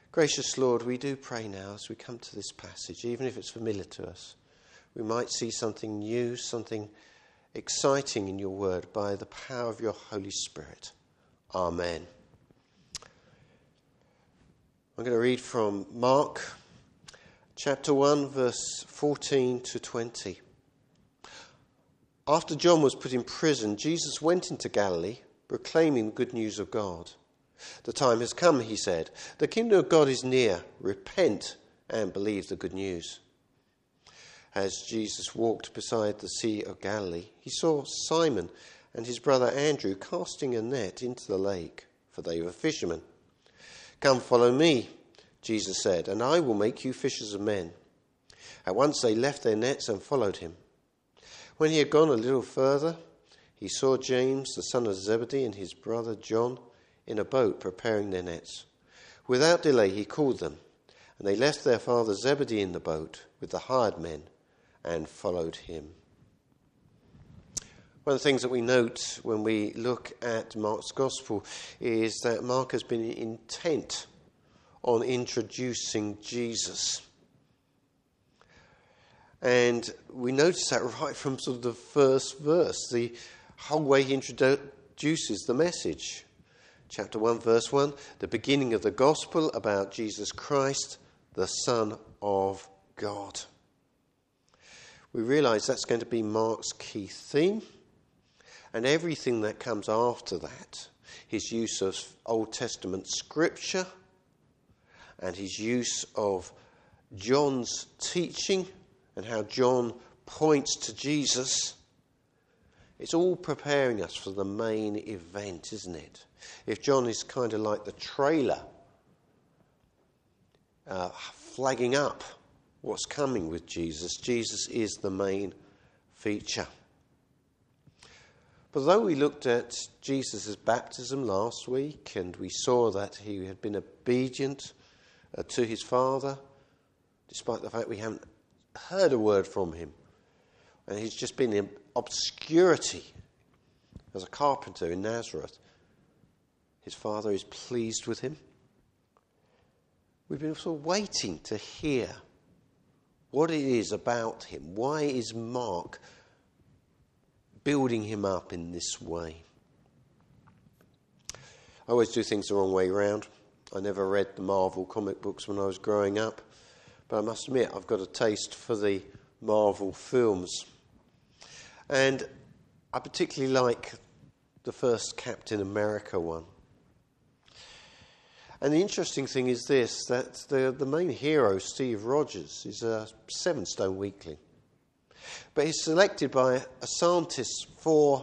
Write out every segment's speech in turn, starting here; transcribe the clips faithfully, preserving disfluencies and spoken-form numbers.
Gracious Lord, we do pray now as we come to this passage, even if it's familiar to us, we might see something new, something exciting in your word by the power of your Holy Spirit. Amen. I'm going to read from Mark chapter one, verse fourteen to twenty. After John was put in prison, Jesus went into Galilee, proclaiming the good news of God. The time has come, he said. The kingdom of God is near. Repent and believe the good news. As Jesus walked beside the Sea of Galilee, he saw Simon and his brother Andrew casting a net into the lake, for they were fishermen. Come, follow me, Jesus said, and I will make you fishers of men. At once they left their nets and followed him. When he had gone a little further, he saw James, the son of Zebedee, and his brother John in a boat preparing their nets. Without delay he called them, and they left their father Zebedee in the boat with the hired men and followed him. One of the things that we note when we look at Mark's Gospel is that Mark has been intent on introducing Jesus. And we notice that right from sort of the first verse, the whole way he introduces the message. Chapter one, verse one, the beginning of the gospel about Jesus Christ, the Son of God. We realise that's going to be Mark's key theme. And everything that comes after that, his use of Old Testament scripture and his use of John's teaching and how John points to Jesus, it's all preparing us for the main event, isn't it? If John is kind of like the trailer, uh, flagging up what's coming with Jesus, Jesus is the main feature. But though we looked at Jesus' baptism last week and we saw that he had been obedient uh, to his Father, despite the fact we haven't heard a word from him, and he's just been in obscurity as a carpenter in Nazareth, his Father is pleased with him. We've been sort of waiting to hear what it is about him. Why is Mark building him up in this way? I always do things the wrong way round. I never read the Marvel comic books when I was growing up, but I must admit I've got a taste for the Marvel films. And I particularly like the first Captain America one. And the interesting thing is this, that the, the main hero, Steve Rogers, is a seven-stone weakling. But he's selected by a scientist for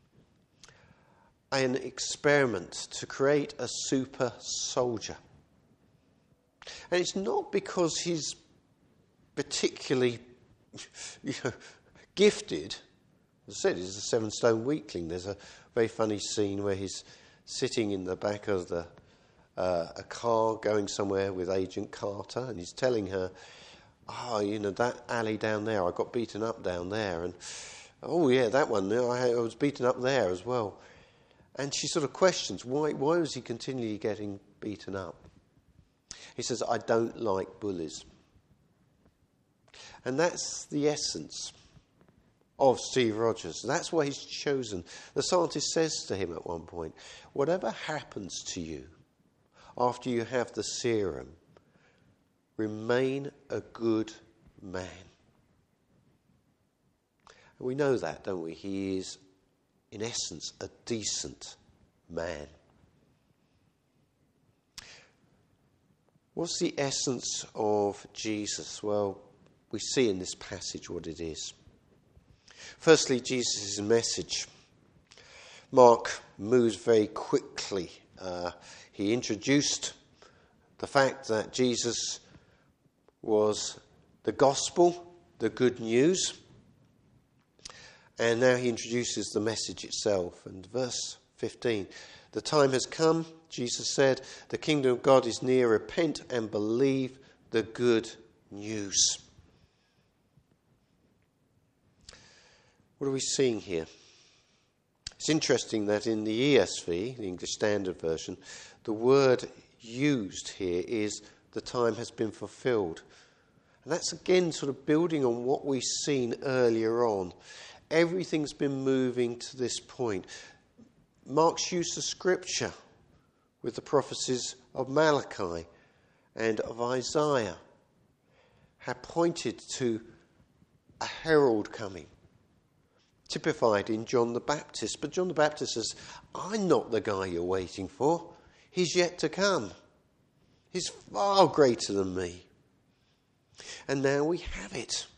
an experiment to create a super soldier. And it's not because he's particularly you know, gifted. As I said, he's a seven-stone weakling. There's a very funny scene where he's sitting in the back of the uh, a car going somewhere with Agent Carter, and he's telling her, oh, you know, that alley down there, I got beaten up down there. And, oh, yeah, that one, I was beaten up there as well. And she sort of questions, why, why was he continually getting beaten up? He says, I don't like bullies. And that's the essence of Steve Rogers. That's why he's chosen. The scientist says to him at one point, whatever happens to you after you have the serum, remain a good man. And we know that, don't we? He is, in essence, a decent man. What's the essence of Jesus? Well, we see in this passage what it is. Firstly, Jesus' message. Mark moves very quickly. Uh, he introduced the fact that Jesus was the gospel, the good news. And now he introduces the message itself. And verse fifteen, the time has come, Jesus said, the kingdom of God is near, repent and believe the good news. What are we seeing here? It's interesting that in the E S V, the English Standard Version, the word used here is the time has been fulfilled. And that's again sort of building on what we've seen earlier on. Everything's been moving to this point. Mark's use of scripture with the prophecies of Malachi and of Isaiah had pointed to a herald coming, typified in John the Baptist. But John the Baptist says, I'm not the guy you're waiting for. He's yet to come. He's far greater than me. And now we have it.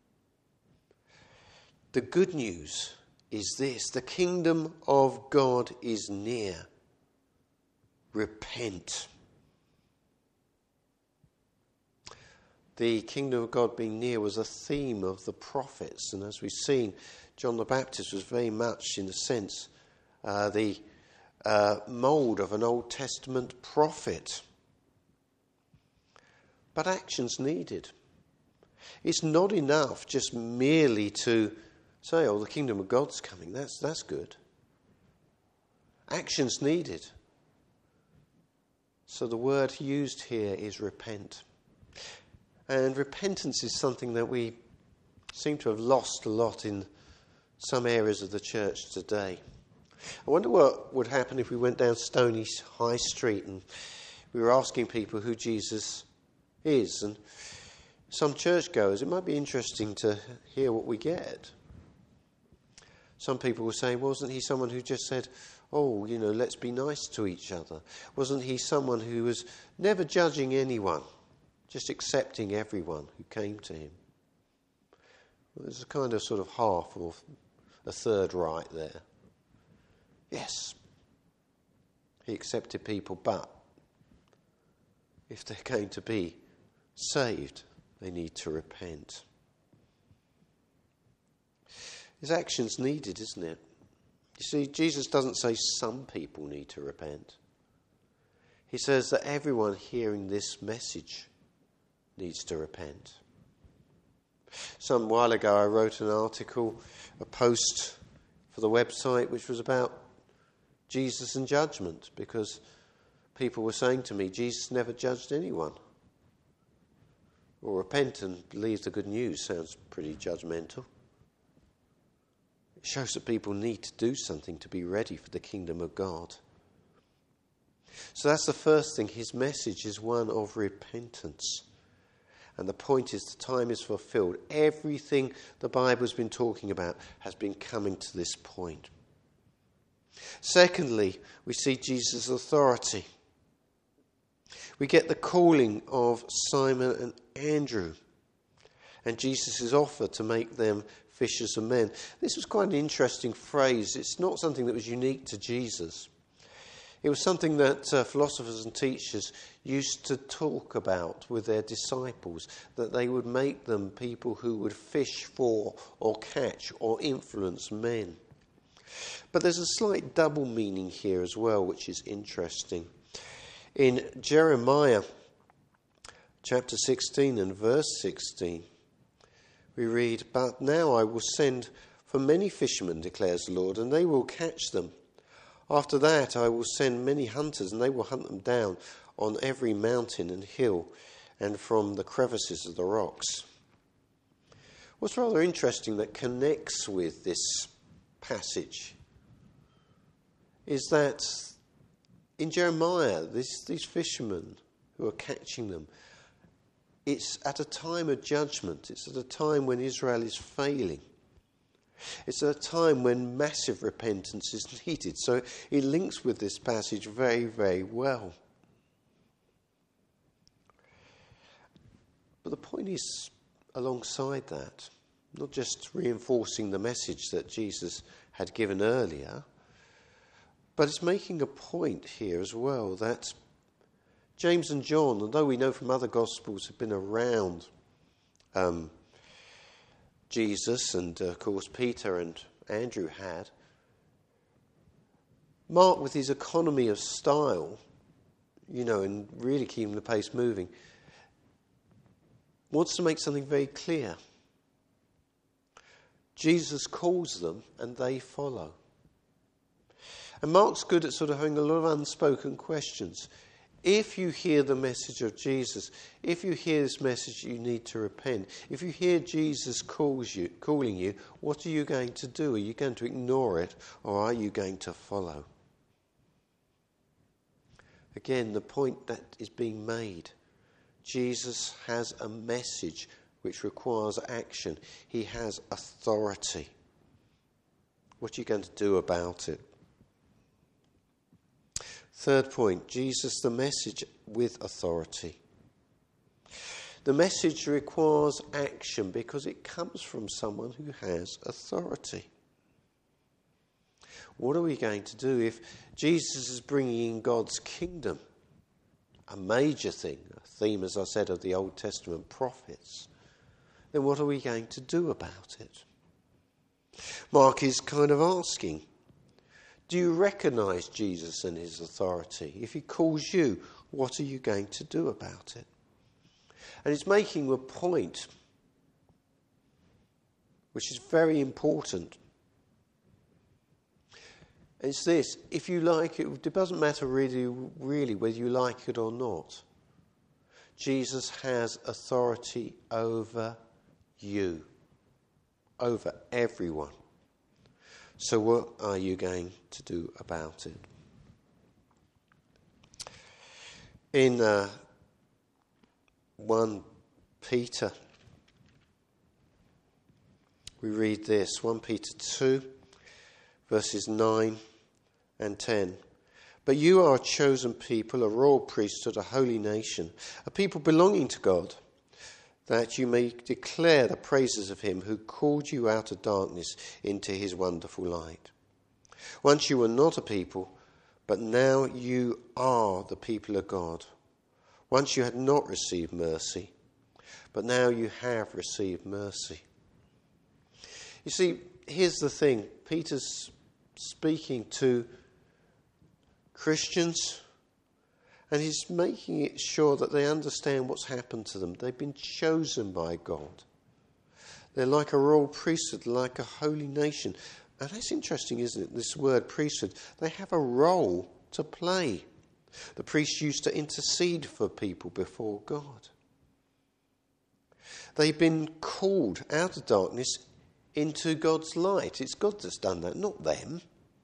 The good news is this: the kingdom of God is near. Repent. The kingdom of God being near was a theme of the prophets, and as we've seen, John the Baptist was very much, in a sense, uh, the uh, mould of an Old Testament prophet. But action's needed. It's not enough just merely to say, oh, the kingdom of God's coming. That's, that's good. Action's needed. So the word used here is repent. And repentance is something that we seem to have lost a lot in some areas of the church today. I wonder what would happen if we went down Stony High Street and we were asking people who Jesus is. And some churchgoers, it might be interesting to hear what we get. Some people will say, wasn't he someone who just said, oh, you know, let's be nice to each other? Wasn't he someone who was never judging anyone, just accepting everyone who came to him? Well, there's a kind of sort of half or a third right there. Yes, he accepted people, but if they're going to be saved, they need to repent. His action's needed, isn't it? You see, Jesus doesn't say some people need to repent. He says that everyone hearing this message needs to repent. Some while ago I wrote an article, a post for the website, which was about Jesus and judgment, because people were saying to me, Jesus never judged anyone. Well, repent and believe the good news sounds pretty judgmental. It shows that people need to do something to be ready for the kingdom of God. So that's the first thing. His message is one of repentance. And the point is, the time is fulfilled. Everything the Bible's been talking about has been coming to this point. Secondly, we see Jesus' authority. We get the calling of Simon and Andrew, and Jesus' offer to make them fishers of men. This was quite an interesting phrase. It's not something that was unique to Jesus. It was something that uh, philosophers and teachers used to talk about with their disciples, that they would make them people who would fish for or catch or influence men. But there's a slight double meaning here as well, which is interesting. In Jeremiah chapter sixteen and verse sixteen, we read, "But now I will send for many fishermen, declares the Lord, and they will catch them. After that I will send many hunters, and they will hunt them down on every mountain and hill and from the crevices of the rocks." What's rather interesting that connects with this passage is that in Jeremiah, this, these fishermen who are catching them, it's at a time of judgment. It's at a time when Israel is failing. It's at a time when massive repentance is needed. So it links with this passage very, very well. But the point is, alongside that, not just reinforcing the message that Jesus had given earlier, but it's making a point here as well that James and John, although we know from other Gospels, have been around um, Jesus, and uh, of course Peter and Andrew had, Mark, with his economy of style, you know, and really keeping the pace moving, wants to make something very clear. Jesus calls them and they follow. And Mark's good at sort of having a lot of unspoken questions. If you hear the message of Jesus, if you hear this message, you need to repent. If you hear Jesus calls you, calling you, what are you going to do? Are you going to ignore it, or are you going to follow? Again, the point that is being made, Jesus has a message which requires action. He has authority. What are you going to do about it? Third point, Jesus, the message with authority. The message requires action because it comes from someone who has authority. What are we going to do if Jesus is bringing in God's kingdom? A major thing, a theme, as I said, of the Old Testament prophets. Then what are we going to do about it? Mark is kind of asking, do you recognise Jesus and his authority? If he calls you, what are you going to do about it? And he's making a point which is very important. It's this: if you like it, it doesn't matter really, really whether you like it or not. Jesus has authority over you, over everyone. So what are you going to do about it? In uh, First Peter, we read this, First Peter two, verses nine and ten. But you are a chosen people, a royal priesthood, a holy nation, a people belonging to God, that you may declare the praises of him who called you out of darkness into his wonderful light. Once you were not a people, but now you are the people of God. Once you had not received mercy, but now you have received mercy. You see, here's the thing. Peter's speaking to Christians, and he's making it sure that they understand what's happened to them. They've been chosen by God. They're like a royal priesthood, like a holy nation. And that's interesting, isn't it? This word priesthood. They have a role to play. The priests used to intercede for people before God. They've been called out of darkness into God's light. It's God that's done that, not them.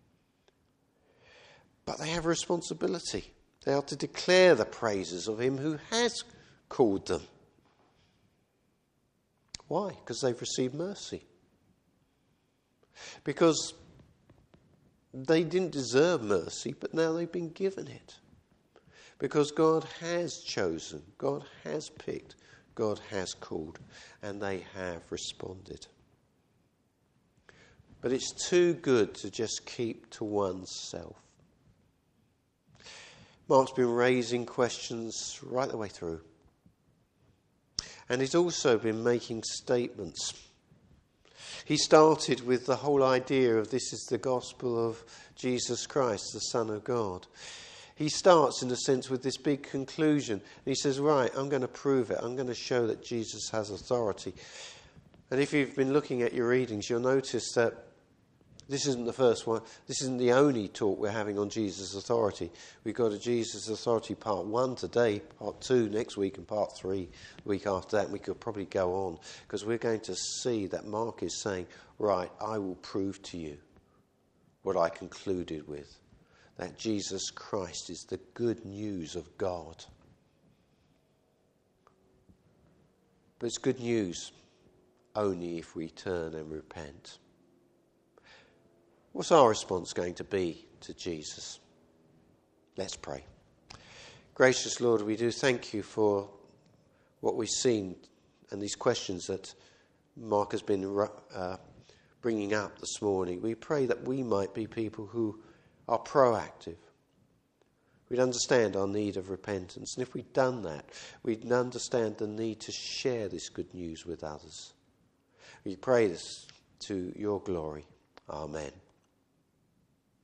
But they have a responsibility. They are to declare the praises of him who has called them. Why? Because they've received mercy. Because they didn't deserve mercy, but now they've been given it. Because God has chosen, God has picked, God has called, and they have responded. But it's too good to just keep to oneself. Mark's been raising questions right the way through. And he's also been making statements. He started with the whole idea of this is the gospel of Jesus Christ, the Son of God. He starts, in a sense, with this big conclusion. And he says, right, I'm going to prove it. I'm going to show that Jesus has authority. And if you've been looking at your readings, you'll notice that this isn't the first one. This isn't the only talk we're having on Jesus' authority. We've got a Jesus' authority part one today, part two next week, and part three the week after that. And we could probably go on, because we're going to see that Mark is saying, right, I will prove to you what I concluded with, that Jesus Christ is the good news of God. But it's good news only if we turn and repent. What's our response going to be to Jesus? Let's pray. Gracious Lord, we do thank you for what we've seen and these questions that Mark has been uh, bringing up this morning. We pray that we might be people who are proactive. We'd understand our need of repentance. And if we'd done that, we'd understand the need to share this good news with others. We pray this to your glory. Amen.